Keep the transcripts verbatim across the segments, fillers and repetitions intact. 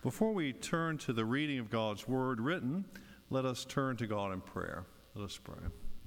Before we turn to the reading of God's Word written, let us turn to God in prayer. Let us pray.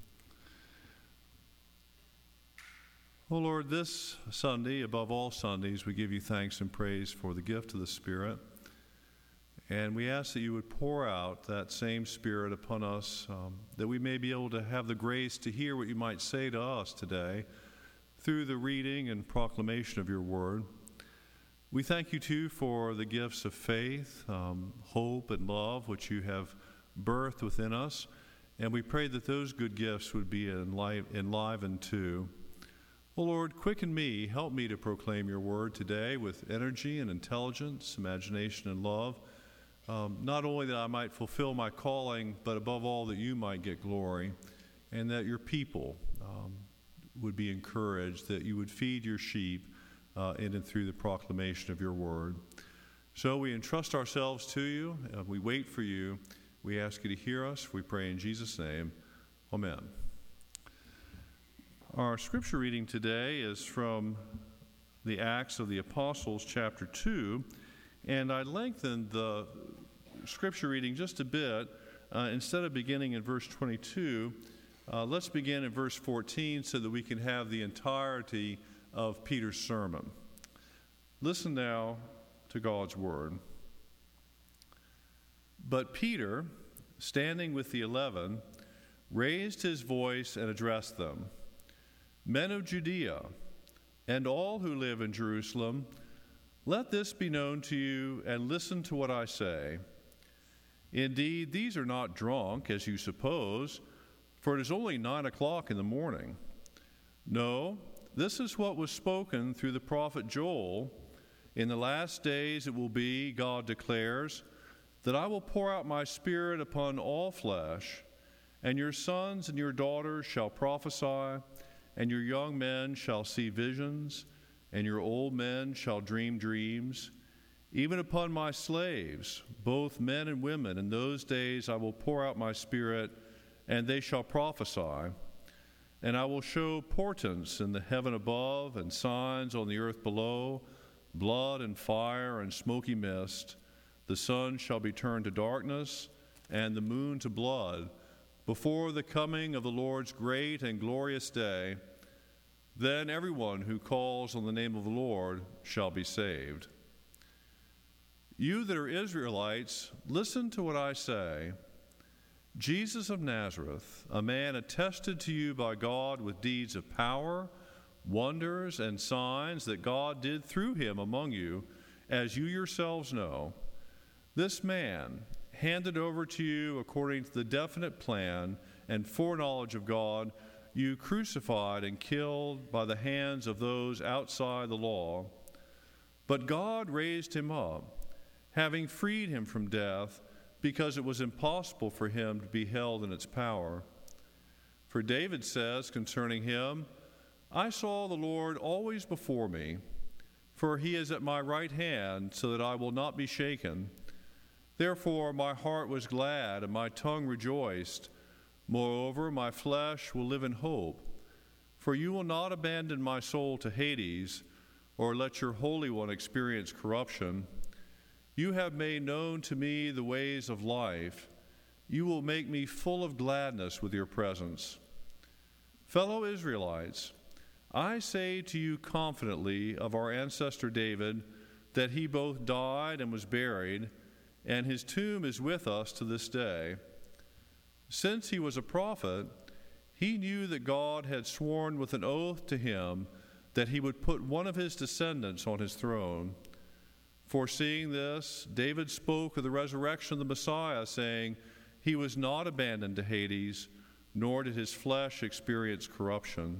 Oh Lord, this Sunday, above all Sundays, we give you thanks and praise for the gift of the Spirit. And we ask that you would pour out that same Spirit upon us, um, that we may be able to have the grace to hear what you might say to us today through the reading and proclamation of your Word. We thank you, too, for the gifts of faith, um, hope, and love, which you have birthed within us. And we pray that those good gifts would be enliv- enlivened, too. Oh, Lord, quicken me, help me to proclaim your word today with energy and intelligence, imagination and love. Um, not only that I might fulfill my calling, but above all that you might get glory, and that your people um, would be encouraged, that you would feed your sheep Uh, in and through the proclamation of your word. So we entrust ourselves to you, and we wait for you. We ask you to hear us. We pray in Jesus' name. Amen. Our scripture reading today is from the Acts of the Apostles, chapter two, and I lengthened the scripture reading just a bit. Uh, instead of beginning in verse twenty-two, uh, let's begin in verse fourteen so that we can have the entirety of Peter's sermon. Listen now to God's word. But Peter, standing with the eleven, raised his voice and addressed them. Men of Judea, and all who live in Jerusalem, let this be known to you, and listen to what I say. Indeed, these are not drunk, as you suppose, for it is only nine o'clock in the morning. No, this is what was spoken through the prophet Joel. In the last days it will be, God declares, that I will pour out my Spirit upon all flesh, and your sons and your daughters shall prophesy, and your young men shall see visions, and your old men shall dream dreams. Even upon my slaves, both men and women, in those days I will pour out my Spirit, and they shall prophesy. And I will show portents in the heaven above and signs on the earth below, blood and fire and smoky mist. The sun shall be turned to darkness and the moon to blood before the coming of the Lord's great and glorious day. Then everyone who calls on the name of the Lord shall be saved. You that are Israelites, listen to what I say. Jesus of Nazareth, a man attested to you by God with deeds of power, wonders, and signs that God did through him among you, as you yourselves know. This man, handed over to you according to the definite plan and foreknowledge of God, you crucified and killed by the hands of those outside the law. But God raised him up, having freed him from death, because it was impossible for him to be held in its power. For David says concerning him, I saw the Lord always before me, for he is at my right hand, so that I will not be shaken. Therefore my heart was glad, and my tongue rejoiced. Moreover, my flesh will live in hope. For you will not abandon my soul to Hades, or let your Holy One experience corruption. You have made known to me the ways of life. You will make me full of gladness with your presence. Fellow Israelites, I say to you confidently of our ancestor David, that he both died and was buried, and his tomb is with us to this day. Since he was a prophet, he knew that God had sworn with an oath to him that he would put one of his descendants on his throne. Foreseeing this, David spoke of the resurrection of the Messiah, saying, he was not abandoned to Hades, nor did his flesh experience corruption.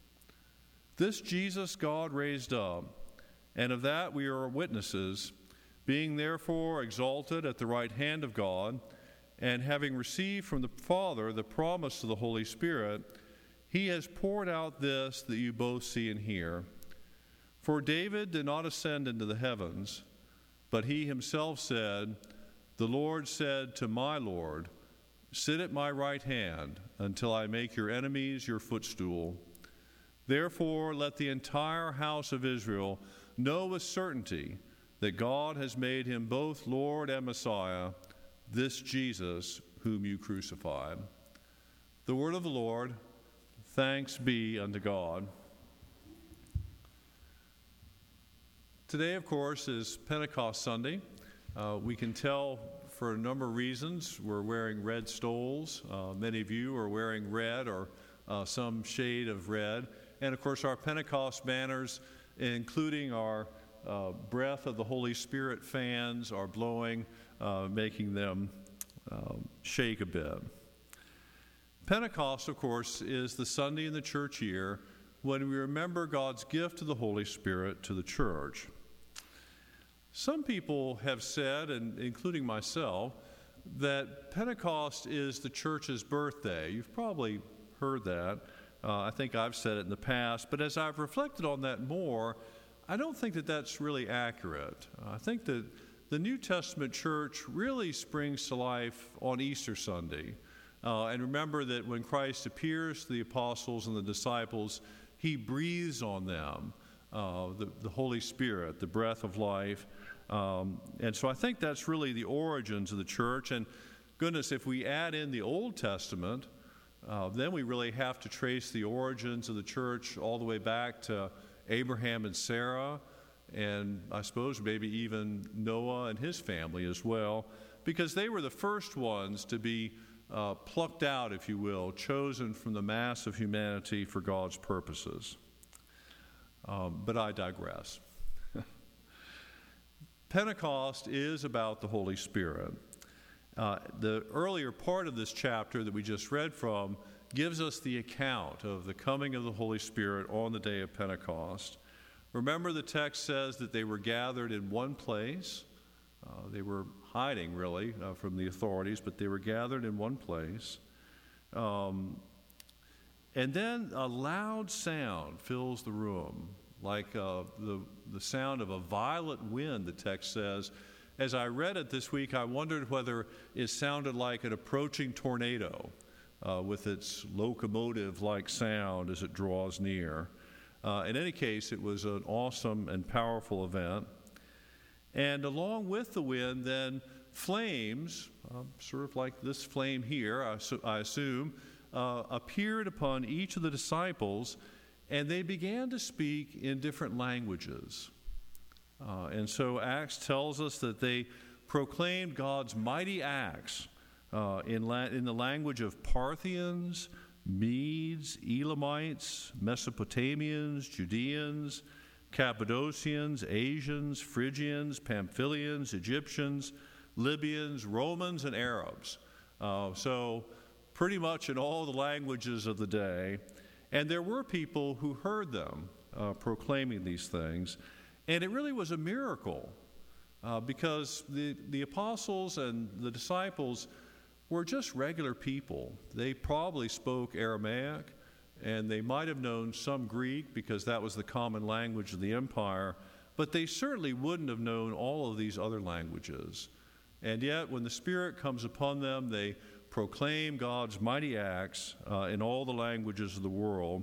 This Jesus God raised up, and of that we are witnesses, being therefore exalted at the right hand of God, and having received from the Father the promise of the Holy Spirit, he has poured out this that you both see and hear. For David did not ascend into the heavens, but he himself said, the Lord said to my Lord, sit at my right hand until I make your enemies your footstool. Therefore let the entire house of Israel know with certainty that God has made him both Lord and Messiah, this Jesus whom you crucified. The word of the Lord. Thanks be unto God. Today, of course, is Pentecost Sunday. Uh, we can tell for a number of reasons. We're wearing red stoles. Uh, many of you are wearing red or uh, some shade of red. And, of course, our Pentecost banners, including our uh, breath of the Holy Spirit fans, are blowing, uh, making them um, shake a bit. Pentecost, of course, is the Sunday in the church year when we remember God's gift of the Holy Spirit to the church. Some people have said, and including myself, that Pentecost is the church's birthday. You've probably heard that. Uh, I think I've said it in the past, but as I've reflected on that more, I don't think that that's really accurate. Uh, I think that the New Testament church really springs to life on Easter Sunday. Uh, and remember that when Christ appears to the apostles and the disciples, he breathes on them, uh, the, the Holy Spirit, the breath of life. Um, and so I think that's really the origins of the church. And goodness, if we add in the Old Testament, uh, then we really have to trace the origins of the church all the way back to Abraham and Sarah, and I suppose maybe even Noah and his family as well, because they were the first ones to be Uh, plucked out, if you will, chosen from the mass of humanity for God's purposes. Um, but I digress. Pentecost is about the Holy Spirit. Uh, the earlier part of this chapter that we just read from gives us the account of the coming of the Holy Spirit on the day of Pentecost. Remember, the text says that they were gathered in one place. Uh, they were hiding, really, uh, from the authorities, but they were gathered in one place. Um, and then a loud sound fills the room, like uh, the, the sound of a violent wind, the text says. As I read it this week, I wondered whether it sounded like an approaching tornado uh, with its locomotive-like sound as it draws near. Uh, in any case, it was an awesome and powerful event. And along with the wind, then flames, uh, sort of like this flame here, I, su- I assume, uh, appeared upon each of the disciples, and they began to speak in different languages. Uh, and so Acts tells us that they proclaimed God's mighty acts uh, in, la- in the language of Parthians, Medes, Elamites, Mesopotamians, Judeans, Cappadocians, Asians, Phrygians, Pamphylians, Egyptians, Libyans, Romans, and Arabs. Uh, so pretty much in all the languages of the day. And there were people who heard them uh, proclaiming these things. And it really was a miracle uh, because the, the apostles and the disciples were just regular people. They probably spoke Aramaic, and they might have known some Greek because that was the common language of the empire, but they certainly wouldn't have known all of these other languages. And yet, when the Spirit comes upon them, they proclaim God's mighty acts uh, in all the languages of the world.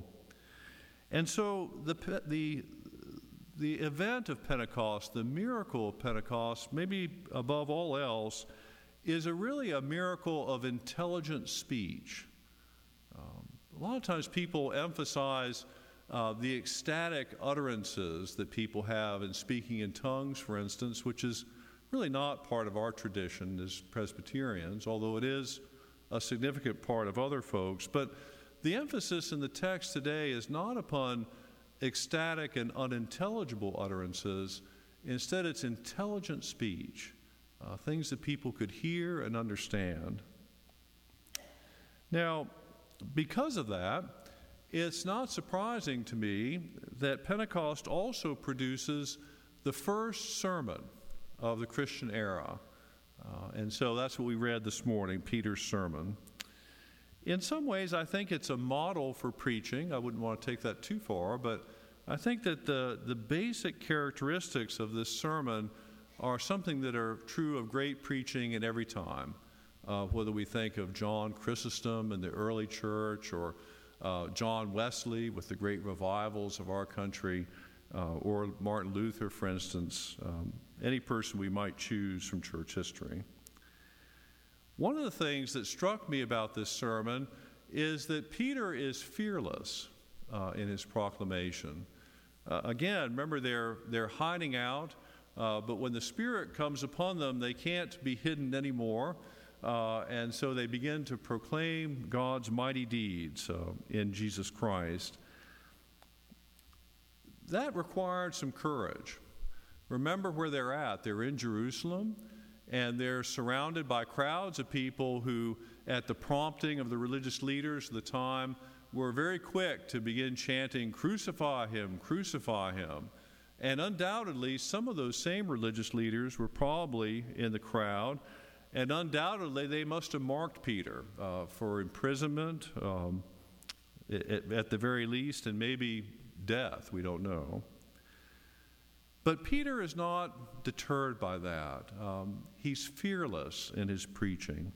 And so the, the, the event of Pentecost, the miracle of Pentecost, maybe above all else, is a really a miracle of intelligent speech. Um, A lot of times people emphasize uh, the ecstatic utterances that people have in speaking in tongues, for instance, which is really not part of our tradition as Presbyterians, although it is a significant part of other folks. But the emphasis in the text today is not upon ecstatic and unintelligible utterances. Instead, it's intelligent speech, uh, things that people could hear and understand. Now, because of that, it's not surprising to me that Pentecost also produces the first sermon of the Christian era. Uh, and so that's what we read this morning, Peter's sermon. In some ways, I think it's a model for preaching. I wouldn't want to take that too far, but I think that the, the basic characteristics of this sermon are something that are true of great preaching in every time. Uh, whether we think of John Chrysostom in the early church or uh, John Wesley with the great revivals of our country, uh, or Martin Luther, for instance, um, any person we might choose from church history. One of the things that struck me about this sermon is that Peter is fearless uh, in his proclamation. Uh, again, remember they're, they're hiding out, uh, but when the Spirit comes upon them, they can't be hidden anymore. Uh, and so they begin to proclaim God's mighty deeds uh, in Jesus Christ. That required some courage. Remember where they're at. They're in Jerusalem, and they're surrounded by crowds of people who, at the prompting of the religious leaders of the time, were very quick to begin chanting, "Crucify him, crucify him." And undoubtedly, some of those same religious leaders were probably in the crowd, and undoubtedly they must have marked Peter uh, for imprisonment, um, at, at the very least, and maybe death. We don't know. But Peter is not deterred by that. Um, he's fearless in his preaching.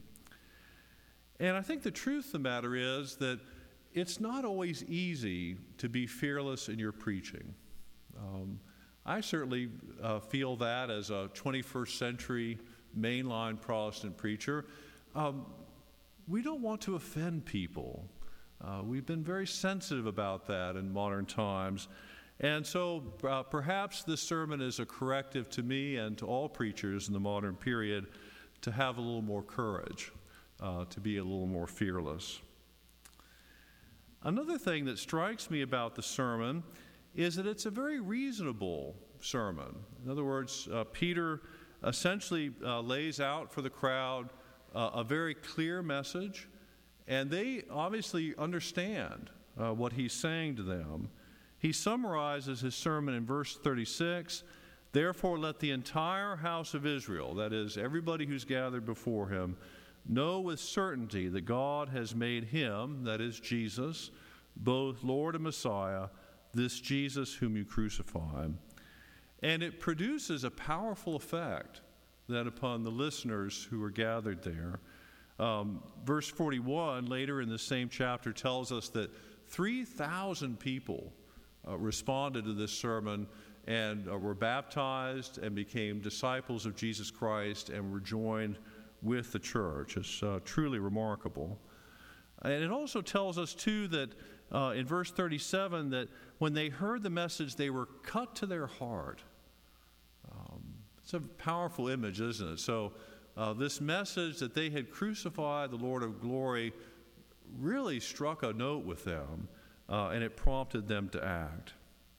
And I think the truth of the matter is that it's not always easy to be fearless in your preaching. Um, I certainly uh, feel that as a twenty-first century mainline Protestant preacher. Um, we don't want to offend people. Uh, we've been very sensitive about that in modern times. And so uh, perhaps this sermon is a corrective to me and to all preachers in the modern period to have a little more courage, uh, to be a little more fearless. Another thing that strikes me about the sermon is that it's a very reasonable sermon. In other words, uh, Peter essentially uh, lays out for the crowd uh, a very clear message, and they obviously understand uh, what he's saying to them. He summarizes his sermon in verse thirty-six, "Therefore let the entire house of Israel," that is, everybody who's gathered before him, "know with certainty that God has made him," that is Jesus, "both Lord and Messiah, this Jesus whom you crucified." And it produces a powerful effect then upon the listeners who were gathered there. Um, verse forty-one, later in the same chapter, tells us that three thousand people uh, responded to this sermon and uh, were baptized and became disciples of Jesus Christ and were joined with the church. It's uh, truly remarkable. And it also tells us, too, that uh, in verse thirty-seven, that when they heard the message, they were cut to their heart. Um, it's a powerful image, isn't it? So uh, this message that they had crucified the Lord of glory really struck a note with them, uh, and it prompted them to act.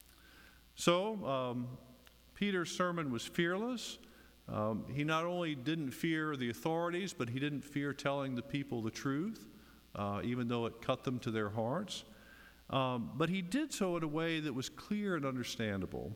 So um, Peter's sermon was fearless. Um, he not only didn't fear the authorities, but he didn't fear telling the people the truth, uh, even though it cut them to their hearts. Um, but he did so in a way that was clear and understandable.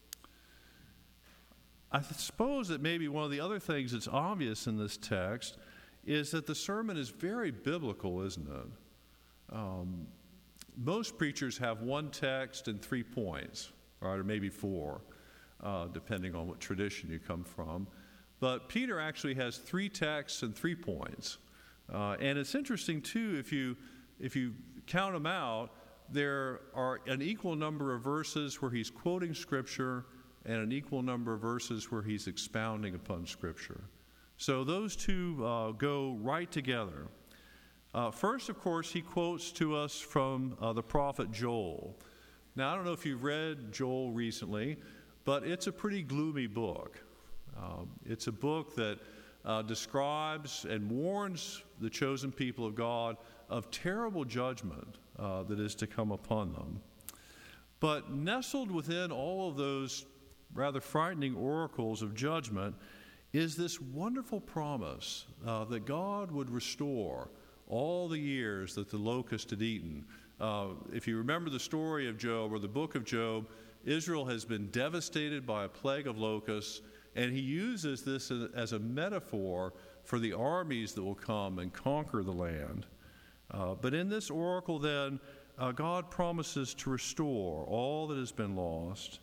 I suppose that maybe one of the other things that's obvious in this text is that the sermon is very biblical, isn't it? Um, most preachers have one text and three points, right, or maybe four. Uh, depending on what tradition you come from. But Peter actually has three texts and three points. Uh, and it's interesting, too, if you, if you count them out, there are an equal number of verses where he's quoting Scripture and an equal number of verses where he's expounding upon Scripture. So those two uh, go right together. Uh, first, of course, he quotes to us from uh, the prophet Joel. Now, I don't know if you've read Joel recently, but it's a pretty gloomy book. Um, it's a book that uh, describes and warns the chosen people of God of terrible judgment uh, that is to come upon them. But nestled within all of those rather frightening oracles of judgment is this wonderful promise uh, that God would restore all the years that the locust had eaten. Uh, if you remember the story of Job or the book of Job, Israel has been devastated by a plague of locusts, and he uses this as a metaphor for the armies that will come and conquer the land. Uh, but in this oracle, then, uh, God promises to restore all that has been lost.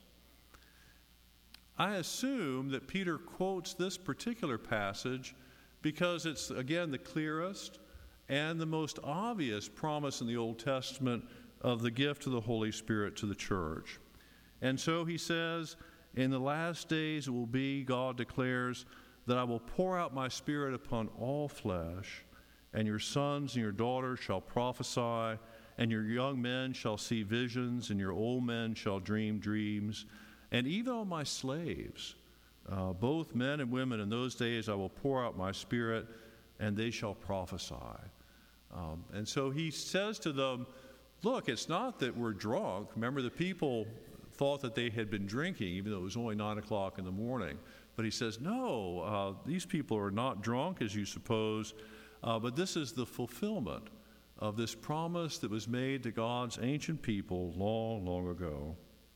I assume that Peter quotes this particular passage because it's, again, the clearest and the most obvious promise in the Old Testament of the gift of the Holy Spirit to the church. And so he says, in the last days it will be, God declares, that I will pour out my Spirit upon all flesh, and your sons and your daughters shall prophesy, and your young men shall see visions, and your old men shall dream dreams. And even on my slaves, uh, both men and women, in those days I will pour out my Spirit, and they shall prophesy. Um, and so he says to them, look, it's not that we're drunk. Remember, the people thought that they had been drinking, even though it was only nine o'clock in the morning. But he says, no, uh, these people are not drunk, as you suppose, uh, but this is the fulfillment of this promise that was made to God's ancient people long, long ago.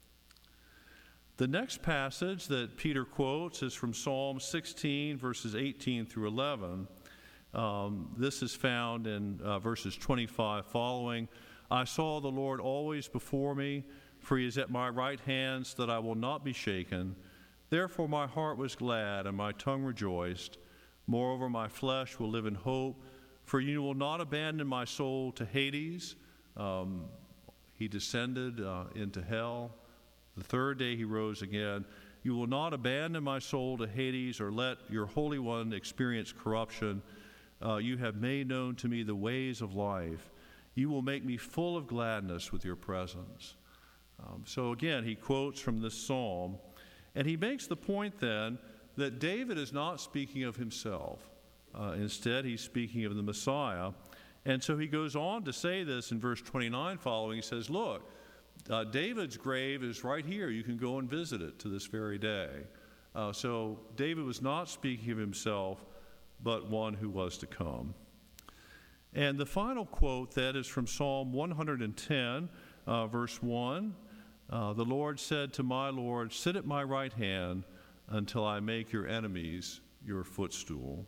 The next passage that Peter quotes is from Psalm sixteen, verses eighteen through eleven. Um, this is found in uh, verses twenty-five following. I saw the Lord always before me, for he is at my right hand, so that I will not be shaken. Therefore my heart was glad, and my tongue rejoiced. Moreover, my flesh will live in hope, for you will not abandon my soul to Hades. Um, he descended uh, into hell. The third day he rose again. You will not abandon my soul to Hades, or let your Holy One experience corruption. Uh, you have made known to me the ways of life. You will make me full of gladness with your presence. Um, so again, he quotes from this psalm, and he makes the point then that David is not speaking of himself. Uh, instead, he's speaking of the Messiah. And so he goes on to say this in verse twenty-nine following. He says, look, uh, David's grave is right here. You can go and visit it to this very day. Uh, so David was not speaking of himself, but one who was to come. And the final quote that is from Psalm one hundred ten, uh, verse one. Uh, the Lord said to my Lord, sit at my right hand until I make your enemies your footstool.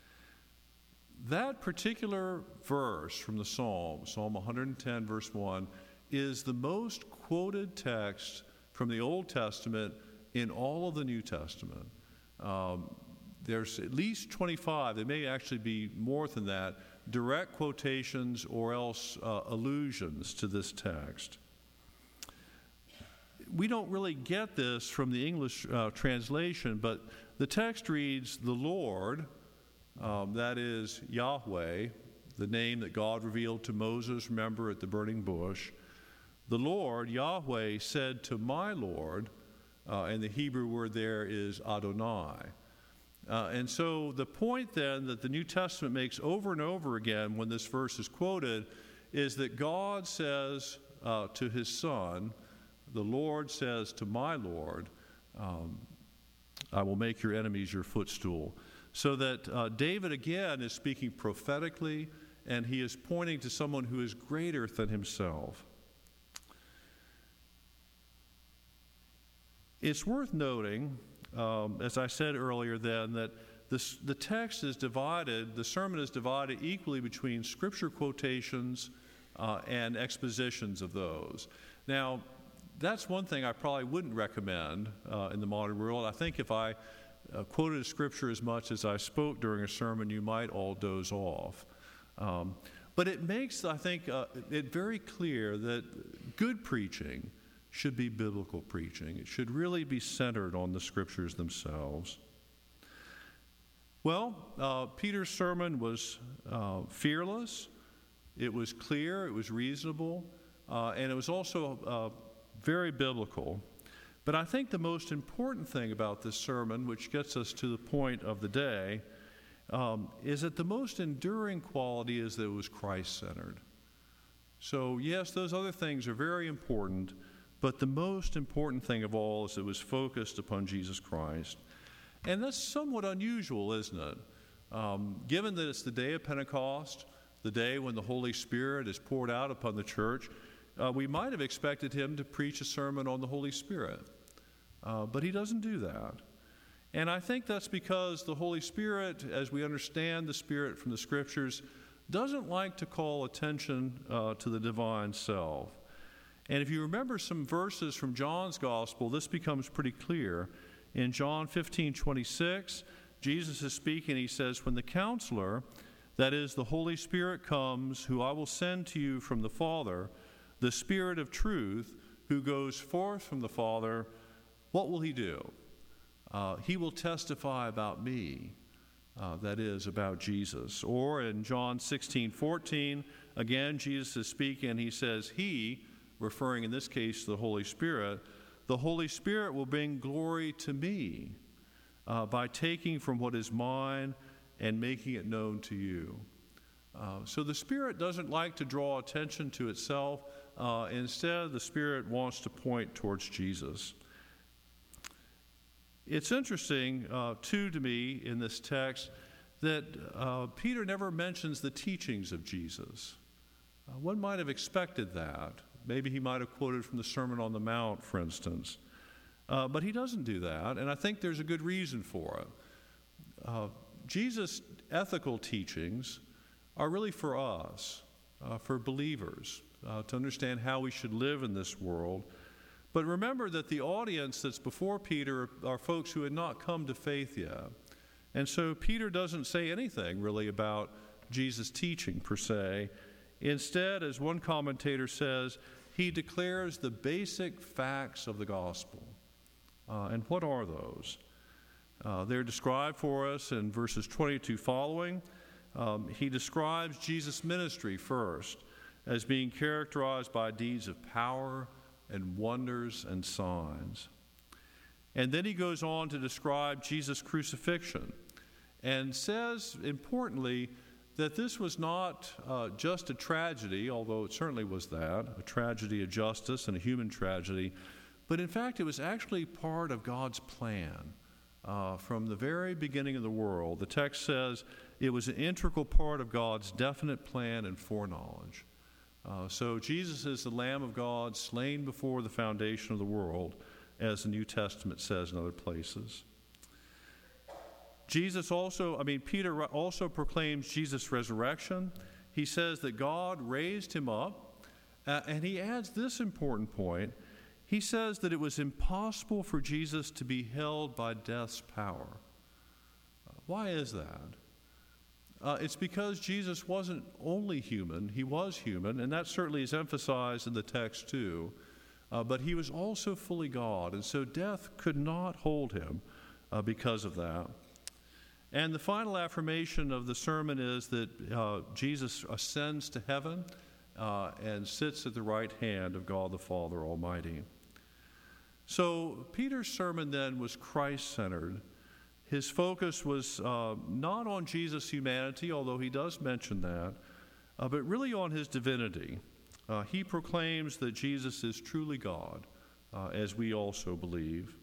That particular verse from the Psalm, Psalm one hundred ten, verse one, is the most quoted text from the Old Testament in all of the New Testament. Um, there's at least twenty-five, there may actually be more than that, direct quotations or else uh, allusions to this text. We don't really get this from the English uh, translation, but the text reads, the Lord, um, that is Yahweh, the name that God revealed to Moses, remember, at the burning bush. The Lord, Yahweh, said to my Lord, uh, and the Hebrew word there is Adonai. Uh, and so the point then that the New Testament makes over and over again when this verse is quoted is that God says uh, to his Son, the Lord says to my Lord, um, I will make your enemies your footstool. So that uh, David again is speaking prophetically, and he is pointing to someone who is greater than himself. It's worth noting, um, as I said earlier then, that this, the text is divided, the sermon is divided equally between scripture quotations uh, and expositions of those. Now, that's one thing I probably wouldn't recommend uh, in the modern world. I think if I uh, quoted a scripture as much as I spoke during a sermon, you might all doze off. Um, but it makes, I think, uh, it very clear that good preaching should be biblical preaching. It should really be centered on the scriptures themselves. Well, uh, Peter's sermon was uh, fearless. It was clear. It was reasonable. Uh, and it was also uh, very biblical. But I think the most important thing about this sermon, which gets us to the point of the day, um, is that the most enduring quality is that it was Christ-centered. So yes, those other things are very important, but the most important thing of all is it was focused upon Jesus Christ. And that's somewhat unusual, isn't it? Um, given that it's the day of Pentecost, the day when the Holy Spirit is poured out upon the church, Uh, we might have expected him to preach a sermon on the Holy Spirit, uh, but he doesn't do that. And I think that's because the Holy Spirit, as we understand the Spirit from the Scriptures, doesn't like to call attention uh, to the divine self. And if you remember some verses from John's Gospel, this becomes pretty clear. In John fifteen twenty-six, Jesus is speaking. He says, when the Counselor, that is the Holy Spirit, comes, who I will send to you from the Father, the Spirit of truth, who goes forth from the Father, what will he do? Uh, he will testify about me, uh, that is, about Jesus. Or in John sixteen fourteen, again, Jesus is speaking, he says, he, referring in this case to the Holy Spirit, the Holy Spirit will bring glory to me uh, by taking from what is mine and making it known to you. Uh, so the Spirit doesn't like to draw attention to itself. Uh, instead, the Spirit wants to point towards Jesus. It's interesting, uh, too, to me in this text that uh, Peter never mentions the teachings of Jesus. Uh, one might have expected that. Maybe he might have quoted from the Sermon on the Mount, for instance. Uh, but he doesn't do that, and I think there's a good reason for it. Uh, Jesus' ethical teachings are really for us, uh, for believers, uh, to understand how we should live in this world. But remember that the audience that's before Peter are folks who had not come to faith yet. And so Peter doesn't say anything really about Jesus' teaching per se. Instead, as one commentator says, he declares the basic facts of the gospel. Uh, and what are those? Uh, they're described for us in verses twenty-two following. Um, he describes Jesus' ministry first as being characterized by deeds of power and wonders and signs. And then he goes on to describe Jesus' crucifixion and says, importantly, that this was not uh, just a tragedy, although it certainly was that, a tragedy of justice and a human tragedy, but in fact it was actually part of God's plan. Uh, from the very beginning of the world, the text says it was an integral part of God's definite plan and foreknowledge. Uh, so Jesus is the Lamb of God slain before the foundation of the world, as the New Testament says in other places. Jesus also, I mean, Peter also proclaims Jesus' resurrection. He says that God raised him up, uh, and he adds this important point. He says that it was impossible for Jesus to be held by death's power. Uh, why is that? Uh, it's because Jesus wasn't only human, he was human, and that certainly is emphasized in the text too, uh, but he was also fully God, and so death could not hold him uh, because of that. And the final affirmation of the sermon is that uh, Jesus ascends to heaven uh, and sits at the right hand of God the Father Almighty. So Peter's sermon then was Christ-centered. His focus was uh, not on Jesus' humanity, although he does mention that, uh, but really on his divinity. Uh, he proclaims that Jesus is truly God, uh, as we also believe.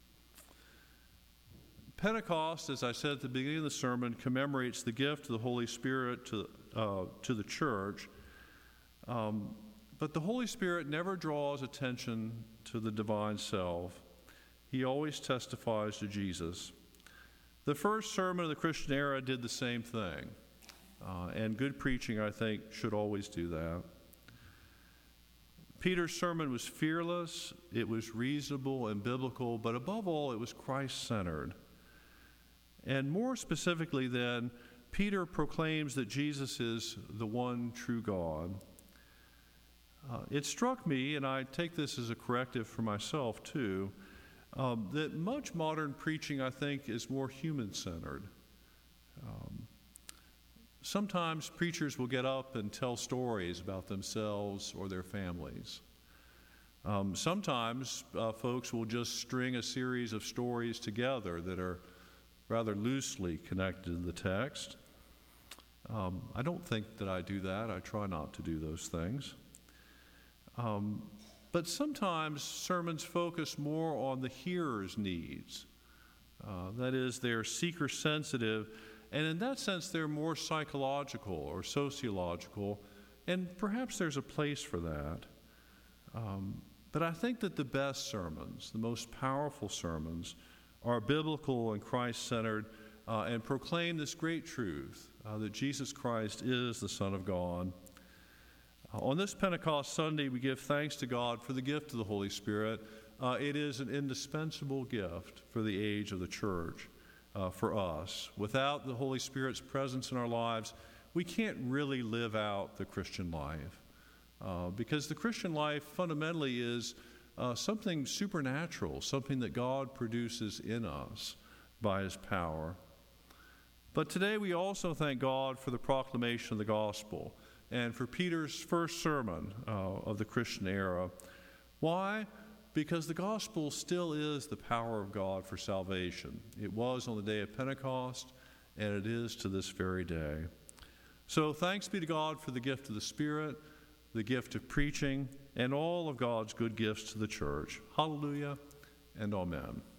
Pentecost, as I said at the beginning of the sermon, commemorates the gift of the Holy Spirit to, uh, to the church. Um, but the Holy Spirit never draws attention to the divine self. He always testifies to Jesus. The first sermon of the Christian era did the same thing. Uh, and good preaching, I think, should always do that. Peter's sermon was fearless, it was reasonable and biblical, but above all, it was Christ-centered. And more specifically then, Peter proclaims that Jesus is the one true God. Uh, it struck me, and I take this as a corrective for myself too, um, that much modern preaching, I think, is more human-centered. Um, sometimes preachers will get up and tell stories about themselves or their families. Um, sometimes uh, folks will just string a series of stories together that are rather loosely connected to the text. Um, I don't think that I do that. I try not to do those things. Um, but sometimes sermons focus more on the hearer's needs. Uh, that is, they're seeker-sensitive, and in that sense, they're more psychological or sociological, and perhaps there's a place for that. Um, but I think that the best sermons, the most powerful sermons, are biblical and Christ-centered uh, and proclaim this great truth uh, that Jesus Christ is the Son of God. Uh, on this Pentecost Sunday, we give thanks to God for the gift of the Holy Spirit. Uh, it is an indispensable gift for the age of the church, uh, for us. Without the Holy Spirit's presence in our lives, we can't really live out the Christian life. Uh, because the Christian life fundamentally is uh, something supernatural, something that God produces in us by his power. But today we also thank God for the proclamation of the gospel and for Peter's first sermon uh, of the Christian era. Why? Because the gospel still is the power of God for salvation. It was on the day of Pentecost, and it is to this very day. So thanks be to God for the gift of the Spirit, the gift of preaching, and all of God's good gifts to the church. Hallelujah and amen.